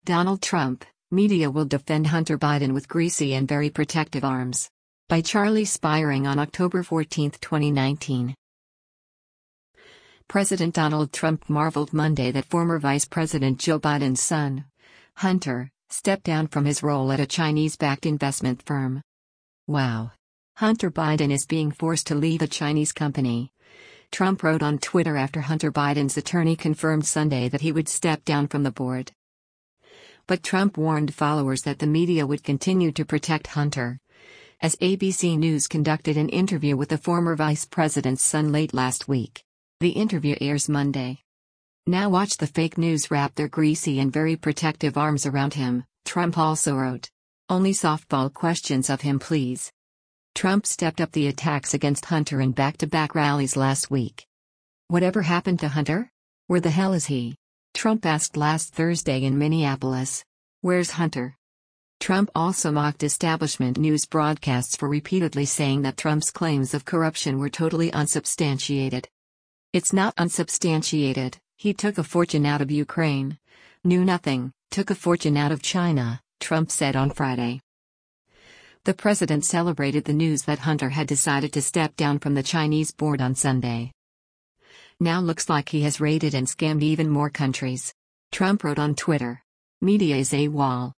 Donald Trump, media will defend Hunter Biden with greasy and very protective arms. By Charlie Spiering on October 14, 2019. President Donald Trump marveled Monday that former Vice President Joe Biden's son, Hunter, stepped down from his role at a Chinese-backed investment firm. Wow. Hunter Biden is being forced to leave a Chinese company. Trump wrote on Twitter after Hunter Biden's attorney confirmed Sunday that he would step down from the board. But Trump warned followers that the media would continue to protect Hunter. As ABC News conducted an interview with the former vice president's son late last week. The interview airs Monday. Now watch the fake news wrap their greasy and very protective arms around him, Trump also wrote. Only softball questions of him, please. Trump stepped up the attacks against Hunter in back-to-back rallies last week. Whatever happened to Hunter? Where the hell is he? Trump asked last Thursday in Minneapolis. Where's Hunter? Trump also mocked establishment news broadcasts for repeatedly saying that Trump's claims of corruption were totally unsubstantiated. It's not unsubstantiated. He took a fortune out of Ukraine. Knew nothing, took a fortune out of China, Trump said on Friday. The president celebrated the news that Hunter had decided to step down from the Chinese board on Sunday. Now looks like he has raided and scammed even more countries. Trump wrote on Twitter. Media is AWOL.